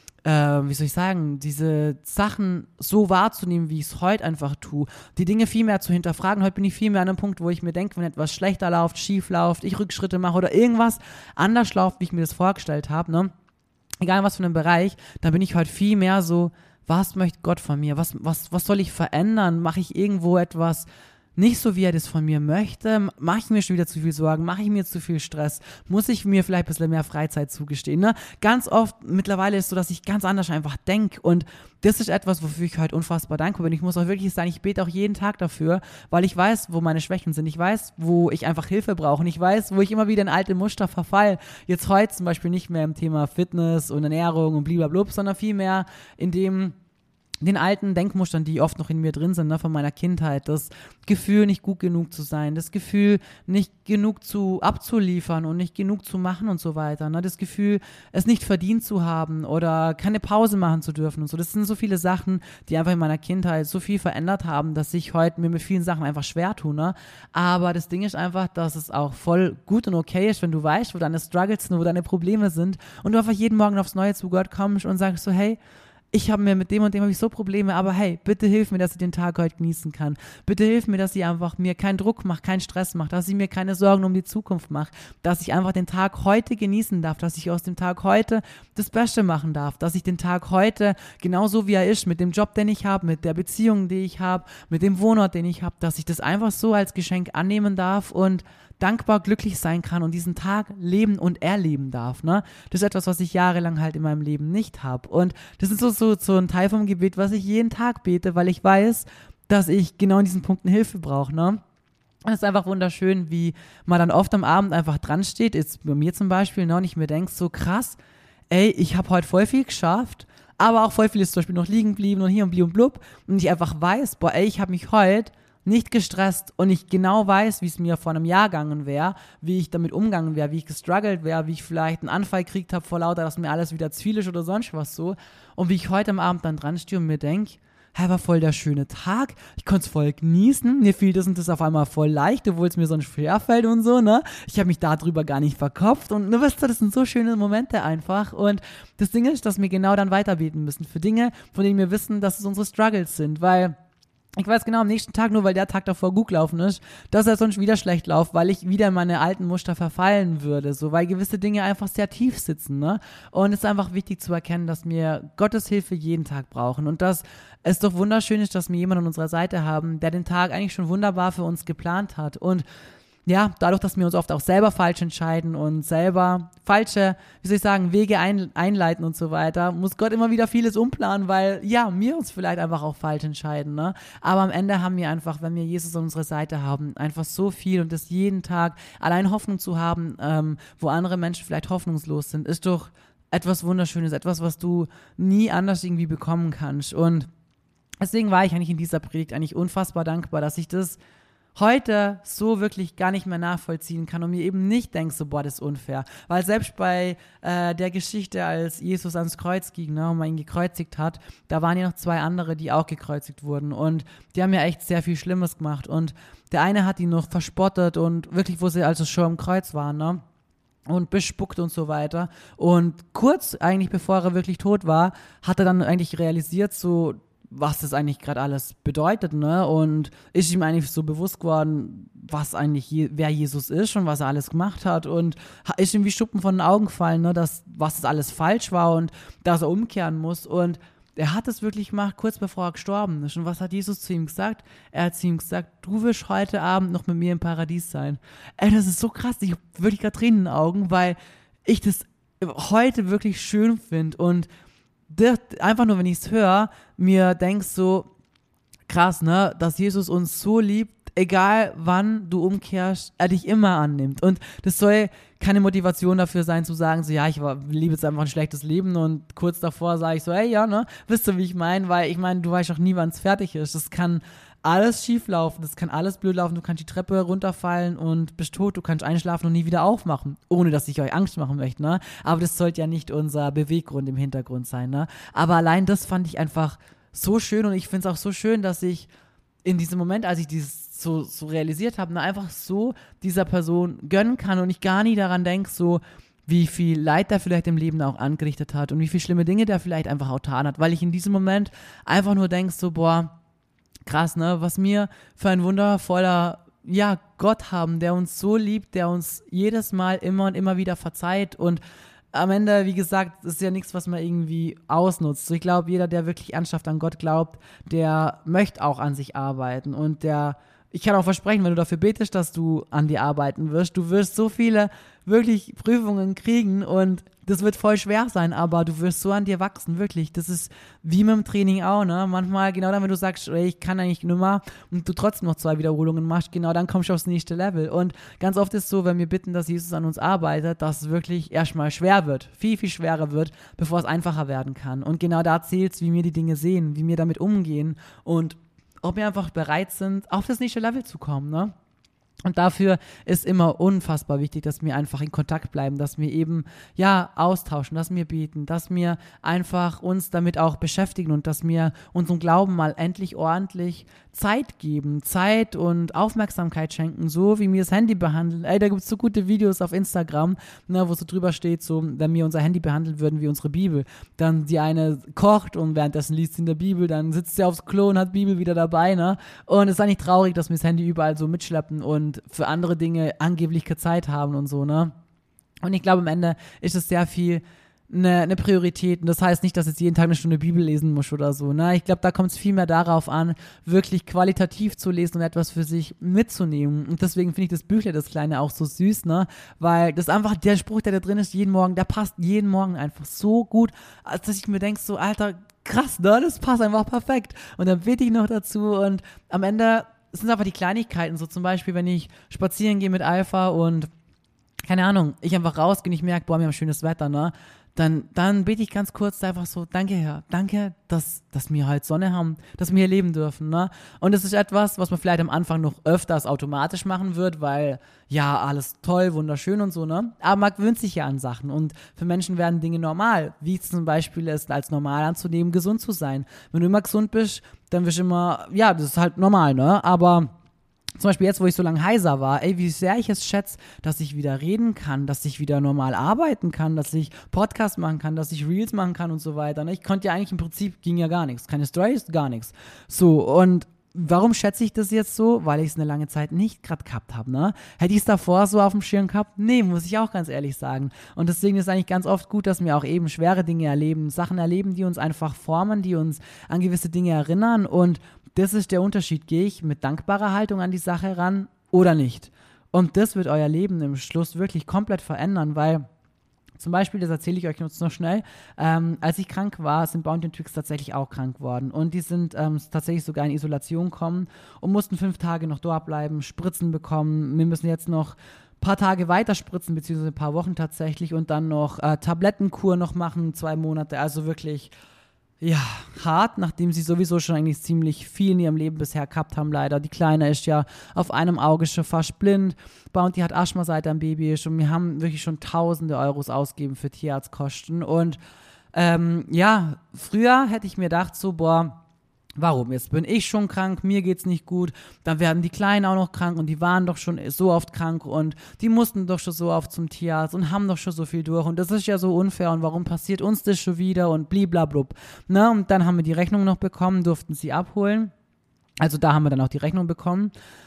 Äh, wie soll ich sagen, diese Sachen so wahrzunehmen, wie ich es heute einfach tue, die Dinge viel mehr zu hinterfragen. Heute bin ich viel mehr an einem Punkt, wo ich mir denke, wenn etwas schlechter läuft, schief läuft, ich Rückschritte mache oder irgendwas anders läuft, wie ich mir das vorgestellt habe, ne? Egal was für einen Bereich, dann bin ich heute viel mehr so, was möchte Gott von mir? Was, was, was soll ich verändern? Mache ich irgendwo etwas nicht so, wie er das von mir möchte? Mache ich mir schon wieder zu viel Sorgen? Mache ich mir zu viel Stress? Muss ich mir vielleicht ein bisschen mehr Freizeit zugestehen? Ne? Ganz oft, mittlerweile ist es so, dass ich ganz anders einfach denke und das ist etwas, wofür ich heute unfassbar dankbar bin. Ich muss auch wirklich sagen, ich bete auch jeden Tag dafür, weil ich weiß, wo meine Schwächen sind. Ich weiß, wo ich einfach Hilfe brauche und ich weiß, wo ich immer wieder in alte Muster verfall. Jetzt heute zum Beispiel nicht mehr im Thema Fitness und Ernährung und blablabla, sondern vielmehr in dem den alten Denkmustern, die oft noch in mir drin sind, ne, von meiner Kindheit, das Gefühl, nicht gut genug zu sein, das Gefühl, nicht genug zu abzuliefern und nicht genug zu machen und so weiter, ne, das Gefühl, es nicht verdient zu haben oder keine Pause machen zu dürfen und so. Das sind so viele Sachen, die einfach in meiner Kindheit so viel verändert haben, dass ich heute mir mit vielen Sachen einfach schwer tue, ne. Aber das Ding ist einfach, dass es auch voll gut und okay ist, wenn du weißt, wo deine Struggles sind, wo deine Probleme sind und du einfach jeden Morgen aufs Neue zu Gott kommst und sagst so, hey, ich habe mir mit dem und dem habe ich so Probleme, aber hey, bitte hilf mir, dass ich den Tag heute genießen kann. Bitte hilf mir, dass ich einfach mir keinen Druck mache, keinen Stress mache, dass ich mir keine Sorgen um die Zukunft mache, dass ich einfach den Tag heute genießen darf, dass ich aus dem Tag heute das Beste machen darf, dass ich den Tag heute genauso wie er ist, mit dem Job, den ich habe, mit der Beziehung, die ich habe, mit dem Wohnort, den ich habe, dass ich das einfach so als Geschenk annehmen darf und dankbar glücklich sein kann und diesen Tag leben und erleben darf, ne? Das ist etwas, was ich jahrelang halt in meinem Leben nicht habe. Und das ist so, so, so ein Teil vom Gebet, was ich jeden Tag bete, weil ich weiß, dass ich genau in diesen Punkten Hilfe brauche, ne? Und es ist einfach wunderschön, wie man dann oft am Abend einfach dran steht, jetzt bei mir zum Beispiel, ne? Und ich mir denke, so krass, ey, ich habe heute voll viel geschafft, aber auch voll viel ist zum Beispiel noch liegen geblieben und hier und blub und blub. Und ich einfach weiß, boah, ey, ich habe mich heute nicht gestresst und ich genau weiß, wie es mir vor einem Jahr gegangen wäre, wie ich damit umgegangen wäre, wie ich gestruggelt wäre, wie ich vielleicht einen Anfall gekriegt habe vor lauter, dass mir alles wieder zu viel ist oder sonst was so. Und wie ich heute am Abend dann dran stehe und mir denke, hey, war voll der schöne Tag, ich konnte es voll genießen, mir fiel das und das auf einmal voll leicht, obwohl es mir sonst schwer fällt und so, ne? Ich habe mich darüber gar nicht verkopft und ne, weißt du, das sind so schöne Momente einfach und das Ding ist, dass wir genau dann weiterbeten müssen für Dinge, von denen wir wissen, dass es unsere Struggles sind, weil ich weiß genau, am nächsten Tag, nur weil der Tag davor gut gelaufen ist, dass er sonst wieder schlecht läuft, weil ich wieder in meine alten Muster verfallen würde, so, weil gewisse Dinge einfach sehr tief sitzen, ne? Und es ist einfach wichtig zu erkennen, dass wir Gottes Hilfe jeden Tag brauchen und dass es doch wunderschön ist, dass wir jemanden an unserer Seite haben, der den Tag eigentlich schon wunderbar für uns geplant hat und ja, dadurch, dass wir uns oft auch selber falsch entscheiden und selber falsche, wie soll ich sagen, Wege ein, einleiten und so weiter, muss Gott immer wieder vieles umplanen, weil, ja, wir uns vielleicht einfach auch falsch entscheiden, ne? Aber am Ende haben wir einfach, wenn wir Jesus an unserer Seite haben, einfach so viel und das jeden Tag allein Hoffnung zu haben, ähm, wo andere Menschen vielleicht hoffnungslos sind, ist doch etwas Wunderschönes, etwas, was du nie anders irgendwie bekommen kannst und deswegen war ich eigentlich in dieser Predigt eigentlich unfassbar dankbar, dass ich das heute so wirklich gar nicht mehr nachvollziehen kann und mir eben nicht denke, so, boah, das ist unfair. Weil selbst bei äh, der Geschichte, als Jesus ans Kreuz ging, ne, und man ihn gekreuzigt hat, da waren ja noch zwei andere, die auch gekreuzigt wurden und die haben ja echt sehr viel Schlimmes gemacht und der eine hat ihn noch verspottet und wirklich, wo sie also schon am Kreuz waren, ne, und bespuckt und so weiter und kurz eigentlich, bevor er wirklich tot war, hat er dann eigentlich realisiert, so, was das eigentlich gerade alles bedeutet, ne? Und ist ihm eigentlich so bewusst geworden, was eigentlich, je, wer Jesus ist und was er alles gemacht hat und ist ihm wie Schuppen von den Augen gefallen, ne? Dass, was das alles falsch war und dass er umkehren muss und er hat es wirklich gemacht, kurz bevor er gestorben ist. Und was hat Jesus zu ihm gesagt? Er hat zu ihm gesagt, du wirst heute Abend noch mit mir im Paradies sein. Ey, das ist so krass, ich habe wirklich gerade Tränen in den Augen, weil ich das heute wirklich schön finde und das, einfach nur, wenn ich es höre, mir denkst so, krass, ne, dass Jesus uns so liebt, egal wann du umkehrst, er dich immer annimmt. Und das soll keine Motivation dafür sein, zu sagen, so, ja, ich war, liebe jetzt einfach ein schlechtes Leben und kurz davor sage ich so, hey, ja, ne, wisst ihr, wie ich meine? Weil ich meine, du weißt auch nie, wann es fertig ist. Das kann alles schief laufen, das kann alles blöd laufen, du kannst die Treppe runterfallen und bist tot, du kannst einschlafen und nie wieder aufmachen, ohne dass ich euch Angst machen möchte, ne? Aber das sollte ja nicht unser Beweggrund im Hintergrund sein, ne? Aber allein das fand ich einfach so schön und ich finde es auch so schön, dass ich in diesem Moment, als ich dieses so, so realisiert habe, ne, einfach so dieser Person gönnen kann und ich gar nie daran denke, so wie viel Leid der vielleicht im Leben auch angerichtet hat und wie viele schlimme Dinge der vielleicht einfach auch getan hat, weil ich in diesem Moment einfach nur denke, so, boah, krass, ne, was wir für ein wundervoller, ja, Gott haben, der uns so liebt, der uns jedes Mal immer und immer wieder verzeiht und am Ende, wie gesagt, ist ja nichts, was man irgendwie ausnutzt. Ich glaube, jeder, der wirklich ernsthaft an Gott glaubt, der möchte auch an sich arbeiten und der, ich kann auch versprechen, wenn du dafür betest, dass du an dir arbeiten wirst, du wirst so viele wirklich Prüfungen kriegen und das wird voll schwer sein, aber du wirst so an dir wachsen, wirklich. Das ist wie mit dem Training auch, ne? Manchmal, genau dann, wenn du sagst, ey, ich kann eigentlich nur mal und du trotzdem noch zwei Wiederholungen machst, genau dann kommst du aufs nächste Level. Und ganz oft ist es so, wenn wir bitten, dass Jesus an uns arbeitet, dass es wirklich erstmal schwer wird, viel, viel schwerer wird, bevor es einfacher werden kann. Und genau da zählt es, wie wir die Dinge sehen, wie wir damit umgehen und ob wir einfach bereit sind, auf das nächste Level zu kommen, ne? Und dafür ist immer unfassbar wichtig, dass wir einfach in Kontakt bleiben, dass wir eben, ja, austauschen, dass wir beten, dass wir einfach uns damit auch beschäftigen und dass wir unserem Glauben mal endlich ordentlich Zeit geben, Zeit und Aufmerksamkeit schenken, so wie wir das Handy behandeln. Ey, da gibt es so gute Videos auf Instagram, ne, wo so drüber steht, so, wenn wir unser Handy behandeln würden wie unsere Bibel, dann die eine kocht und währenddessen liest sie in der Bibel, dann sitzt sie aufs Klo und hat Bibel wieder dabei, ne? Und es ist eigentlich traurig, dass wir das Handy überall so mitschleppen und für andere Dinge angeblich keine Zeit haben und so, ne? Und ich glaube, am Ende ist es sehr viel eine, eine Priorität. Und das heißt nicht, dass jetzt jeden Tag eine Stunde Bibel lesen muss oder so, ne? Ich glaube, da kommt es viel mehr darauf an, wirklich qualitativ zu lesen und etwas für sich mitzunehmen. Und deswegen finde ich das Büchle, das Kleine, auch so süß, ne? Weil das einfach, der Spruch, der da drin ist, jeden Morgen, der passt jeden Morgen einfach so gut, als dass ich mir denke, so, Alter, krass, ne? Das passt einfach perfekt. Und dann bete ich noch dazu und am Ende es sind einfach die Kleinigkeiten, so zum Beispiel, wenn ich spazieren gehe mit Alpha und keine Ahnung, ich einfach rausgehe und ich merke, boah, wir haben schönes Wetter, ne? dann, dann bete ich ganz kurz einfach so, danke Herr, danke, dass, dass wir halt Sonne haben, dass wir hier leben dürfen, ne? Und das ist etwas, was man vielleicht am Anfang noch öfters automatisch machen wird, weil, ja, alles toll, wunderschön und so, ne? Aber man gewöhnt sich ja an Sachen und für Menschen werden Dinge normal, wie zum Beispiel es als normal anzunehmen, gesund zu sein. Wenn du immer gesund bist, dann wirst du immer, ja, das ist halt normal, ne? Aber zum Beispiel jetzt, wo ich so lange heiser war, ey, wie sehr ich es schätze, dass ich wieder reden kann, dass ich wieder normal arbeiten kann, dass ich Podcast machen kann, dass ich Reels machen kann und so weiter. Ne? Ich konnte ja eigentlich im Prinzip, ging ja gar nichts. Keine Stories, gar nichts. So, und warum schätze ich das jetzt so? Weil ich es eine lange Zeit nicht gerade gehabt habe, ne? Hätte ich es davor so auf dem Schirm gehabt? Nee, muss ich auch ganz ehrlich sagen. Und deswegen ist es eigentlich ganz oft gut, dass wir auch eben schwere Dinge erleben, Sachen erleben, die uns einfach formen, die uns an gewisse Dinge erinnern und das ist der Unterschied. Gehe ich mit dankbarer Haltung an die Sache ran oder nicht? Und das wird euer Leben im Schluss wirklich komplett verändern, weil zum Beispiel, das erzähle ich euch jetzt noch schnell, ähm, als ich krank war, sind Bounty und Twix tatsächlich auch krank geworden. Und die sind ähm, tatsächlich sogar in Isolation gekommen und mussten fünf Tage noch dort bleiben, Spritzen bekommen. Wir müssen jetzt noch ein paar Tage weiter spritzen, beziehungsweise ein paar Wochen tatsächlich und dann noch äh, Tablettenkur noch machen, zwei Monate. Also wirklich... Ja, hart, nachdem sie sowieso schon eigentlich ziemlich viel in ihrem Leben bisher gehabt haben, leider. Die Kleine ist ja auf einem Auge schon fast blind. Bounty hat Asthma, seit er ein Baby ist. Und wir haben wirklich schon tausende Euros ausgegeben für Tierarztkosten. Und ähm, ja, früher hätte ich mir gedacht so, boah, warum? Jetzt bin ich schon krank, mir geht's nicht gut, dann werden die Kleinen auch noch krank und die waren doch schon so oft krank und die mussten doch schon so oft zum Tierarzt und haben doch schon so viel durch und das ist ja so unfair und warum passiert uns das schon wieder und bliblablub. Ne? Und dann haben wir die Rechnung noch bekommen, durften sie abholen, also da haben wir dann auch die Rechnung bekommen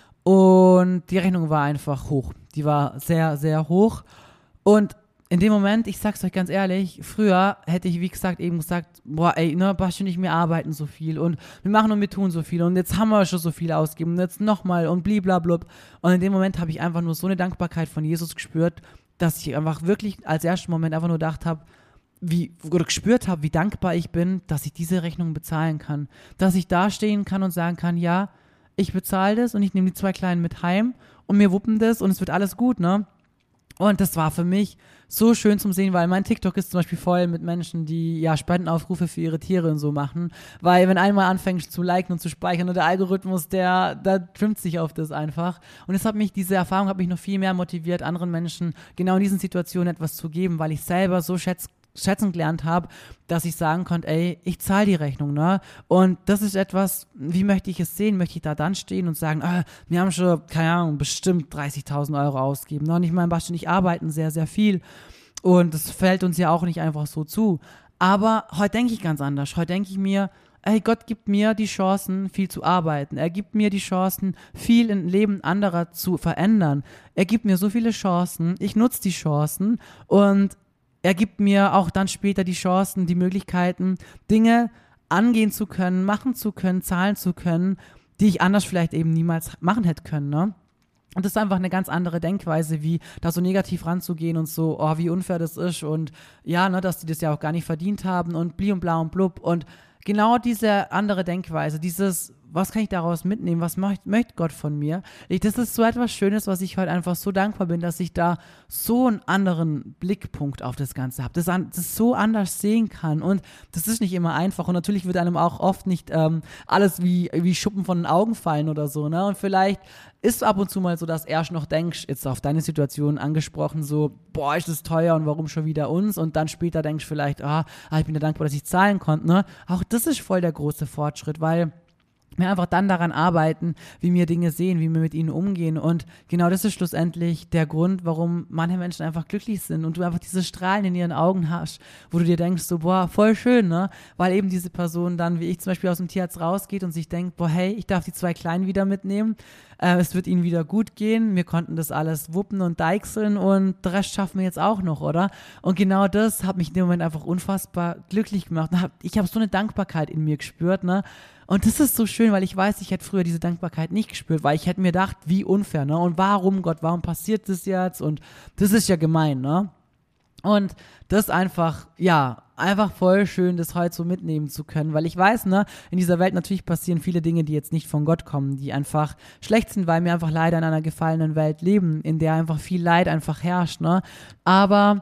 und die Rechnung war einfach hoch, die war sehr, sehr hoch und in dem Moment, ich sag's euch ganz ehrlich, früher hätte ich, wie gesagt, eben gesagt, boah, ey, ne, Basti und ich, wir arbeiten so viel und wir machen und wir tun so viel und jetzt haben wir schon so viel ausgegeben und jetzt nochmal und bliblablub. Und in dem Moment habe ich einfach nur so eine Dankbarkeit von Jesus gespürt, dass ich einfach wirklich als ersten Moment einfach nur gedacht habe, wie, oder gespürt habe, wie dankbar ich bin, dass ich diese Rechnung bezahlen kann. Dass ich da stehen kann und sagen kann, ja, ich bezahle das und ich nehme die zwei Kleinen mit heim und wir wuppen das und es wird alles gut, ne? Und das war für mich so schön zum Sehen, weil mein TikTok ist zum Beispiel voll mit Menschen, die ja Spendenaufrufe für ihre Tiere und so machen. Weil wenn einmal anfängt zu liken und zu speichern und der Algorithmus, der, der trimmt sich auf das einfach. Und es hat mich, diese Erfahrung hat mich noch viel mehr motiviert, anderen Menschen genau in diesen Situationen etwas zu geben, weil ich selber so schätze, schätzen gelernt habe, dass ich sagen konnte, ey, ich zahle die Rechnung, ne? Und das ist etwas, wie möchte ich es sehen? Möchte ich da dann stehen und sagen, ah, wir haben schon, keine Ahnung, bestimmt dreißigtausend Euro ausgegeben, ne? Und ich meine, Basti und ich arbeiten sehr, sehr viel und das fällt uns ja auch nicht einfach so zu. Aber heute denke ich ganz anders. Heute denke ich mir, ey, Gott gibt mir die Chancen, viel zu arbeiten. Er gibt mir die Chancen, viel im Leben anderer zu verändern. Er gibt mir so viele Chancen. Ich nutze die Chancen und er gibt mir auch dann später die Chancen, die Möglichkeiten, Dinge angehen zu können, machen zu können, zahlen zu können, die ich anders vielleicht eben niemals machen hätte können, ne? Und das ist einfach eine ganz andere Denkweise, wie da so negativ ranzugehen und so, oh, wie unfair das ist und ja, ne, dass die das ja auch gar nicht verdient haben und bli und bla und blub und genau diese andere Denkweise, dieses, was kann ich daraus mitnehmen, was möcht, möchte Gott von mir? Ich, das ist so etwas Schönes, was ich heute einfach so dankbar bin, dass ich da so einen anderen Blickpunkt auf das Ganze habe, das, an, das so anders sehen kann und das ist nicht immer einfach und natürlich wird einem auch oft nicht ähm, alles wie, wie Schuppen von den Augen fallen oder so, ne? Und vielleicht ist ab und zu mal so, dass du erst noch denkst, jetzt auf deine Situation angesprochen, so, boah, ist das teuer und warum schon wieder uns? Und dann später denkst du vielleicht, ah, ich bin ja dankbar, dass ich zahlen konnte, ne? Auch das ist voll der große Fortschritt, weil wir einfach dann daran arbeiten, wie wir Dinge sehen, wie wir mit ihnen umgehen und genau das ist schlussendlich der Grund, warum manche Menschen einfach glücklich sind und du einfach diese Strahlen in ihren Augen hast, wo du dir denkst so, boah, voll schön, ne? Weil eben diese Person dann, wie ich zum Beispiel aus dem Tierarzt rausgeht und sich denkt, boah, hey, ich darf die zwei Kleinen wieder mitnehmen, äh, es wird ihnen wieder gut gehen, wir konnten das alles wuppen und deichseln und den Rest schaffen wir jetzt auch noch, oder? Und genau das hat mich in dem Moment einfach unfassbar glücklich gemacht. Ich habe so eine Dankbarkeit in mir gespürt, ne? Und das ist so schön, weil ich weiß, ich hätte früher diese Dankbarkeit nicht gespürt, weil ich hätte mir gedacht, wie unfair, ne? Und warum, Gott, warum passiert das jetzt? Und das ist ja gemein, ne? Und das einfach, ja, einfach voll schön, das heute so mitnehmen zu können, weil ich weiß, ne, in dieser Welt natürlich passieren viele Dinge, die jetzt nicht von Gott kommen, die einfach schlecht sind, weil wir einfach leider in einer gefallenen Welt leben, in der einfach viel Leid einfach herrscht, ne? Aber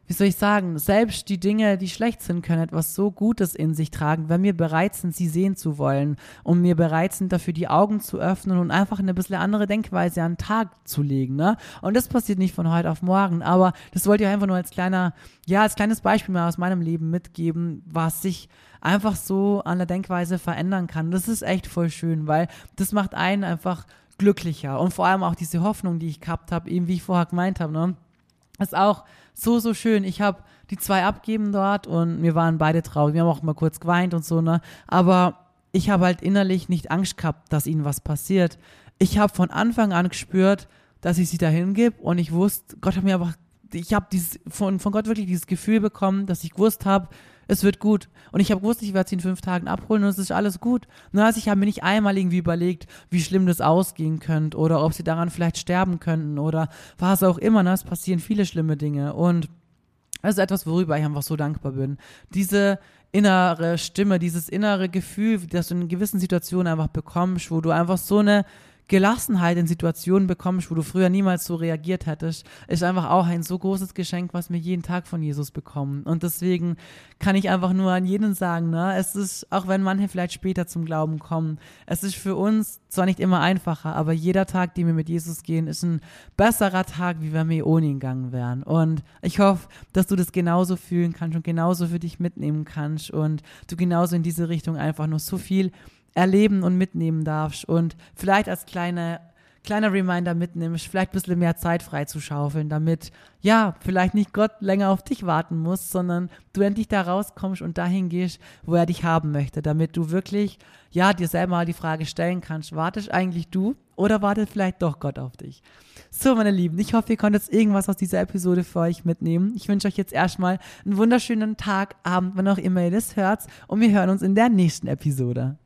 wie soll ich sagen, selbst die Dinge, die schlecht sind, können etwas so Gutes in sich tragen, wenn wir bereit sind, sie sehen zu wollen und wir bereit sind, dafür die Augen zu öffnen und einfach eine bisschen andere Denkweise an den Tag zu legen, ne? Und das passiert nicht von heute auf morgen, aber das wollte ich einfach nur als kleiner, ja, als kleines Beispiel mal aus meinem Leben mitgeben, was sich einfach so an der Denkweise verändern kann. Das ist echt voll schön, weil das macht einen einfach glücklicher und vor allem auch diese Hoffnung, die ich gehabt habe, eben wie ich vorher gemeint habe, ne? Ist auch so, so schön. Ich habe die zwei abgeben dort und wir waren beide traurig. Wir haben auch mal kurz geweint und so, ne? Aber ich habe halt innerlich nicht Angst gehabt, dass ihnen was passiert. Ich habe von Anfang an gespürt, dass ich sie dahin gebe und ich wusste, Gott hat mir einfach, ich habe dieses von, von Gott wirklich dieses Gefühl bekommen, dass ich gewusst habe, es wird gut. Und ich habe gewusst, ich werde sie in fünf Tagen abholen und es ist alles gut. Nur also ich habe mir nicht einmal irgendwie überlegt, wie schlimm das ausgehen könnte oder ob sie daran vielleicht sterben könnten oder was auch immer. Ne? Es passieren viele schlimme Dinge und das ist etwas, worüber ich einfach so dankbar bin. Diese innere Stimme, dieses innere Gefühl, das du in gewissen Situationen einfach bekommst, wo du einfach so eine Gelassenheit in Situationen bekommst, wo du früher niemals so reagiert hättest, ist einfach auch ein so großes Geschenk, was wir jeden Tag von Jesus bekommen. Und deswegen kann ich einfach nur an jeden sagen, ne, es ist, auch wenn manche vielleicht später zum Glauben kommen, es ist für uns zwar nicht immer einfacher, aber jeder Tag, den wir mit Jesus gehen, ist ein besserer Tag, wie wenn wir ohne ihn gegangen wären. Und ich hoffe, dass du das genauso fühlen kannst und genauso für dich mitnehmen kannst und du genauso in diese Richtung einfach nur so viel erleben und mitnehmen darfst und vielleicht als kleine, kleiner Reminder mitnimmst, vielleicht ein bisschen mehr Zeit freizuschaufeln, damit, ja, vielleicht nicht Gott länger auf dich warten muss, sondern du endlich da rauskommst und dahin gehst, wo er dich haben möchte, damit du wirklich, ja, dir selber mal die Frage stellen kannst, wartest eigentlich du oder wartet vielleicht doch Gott auf dich? So, meine Lieben, ich hoffe, ihr konntet irgendwas aus dieser Episode für euch mitnehmen. Ich wünsche euch jetzt erstmal einen wunderschönen Tag, Abend, wann auch immer ihr das hört und wir hören uns in der nächsten Episode.